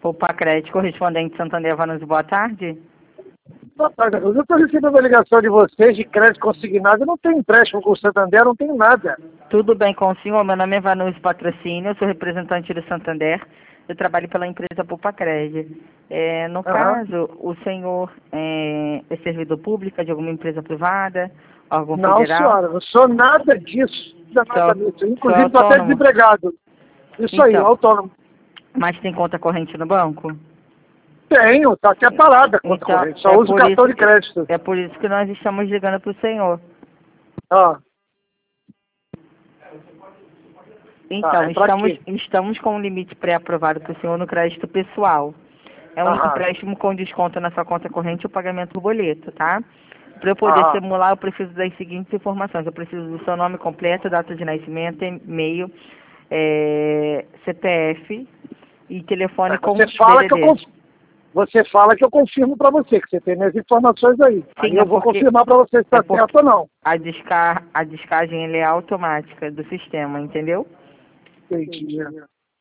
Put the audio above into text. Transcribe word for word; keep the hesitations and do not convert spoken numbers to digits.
Poupa Crédito, correspondente Santander Vanucci, boa tarde. Boa tarde, eu estou recebendo a ligação de vocês de crédito consignado, eu não tenho empréstimo com o Santander, não tenho nada. Tudo bem com o senhor? Meu nome é Vanucci Patrocínio, eu sou representante do Santander, eu trabalho pela empresa Poupa Crédito. É, no Uhum. caso, o senhor é, é servidor público de alguma empresa privada, órgão Não, federal? senhora, não sou nada disso, nada Sou, disso. sou Inclusive estou até autônomo? desempregado. Isso aí, Então, autônomo. mas tem conta corrente no banco? Tenho, está até parada a conta Então, corrente, só é uso por cartão isso de que, crédito. é por isso que nós estamos ligando para o senhor. Ah, Então, tá, é pra estamos, quê? estamos com um limite pré-aprovado para o senhor no crédito pessoal. É um Aham. empréstimo com desconto na sua conta corrente e o pagamento do boleto, tá? Para eu poder Aham. simular, eu preciso das seguintes informações. Eu preciso do seu nome completo, data de nascimento, e-mail, é, C P F e telefone com Você fala que eu D D D. conf... Você fala que eu confirmo para você, que você tem minhas informações aí. Aí Sim, é eu vou porque, confirmar para você se é está porque certo ou não. a, descar, a descagem ele é automática do sistema, entendeu? Entendi.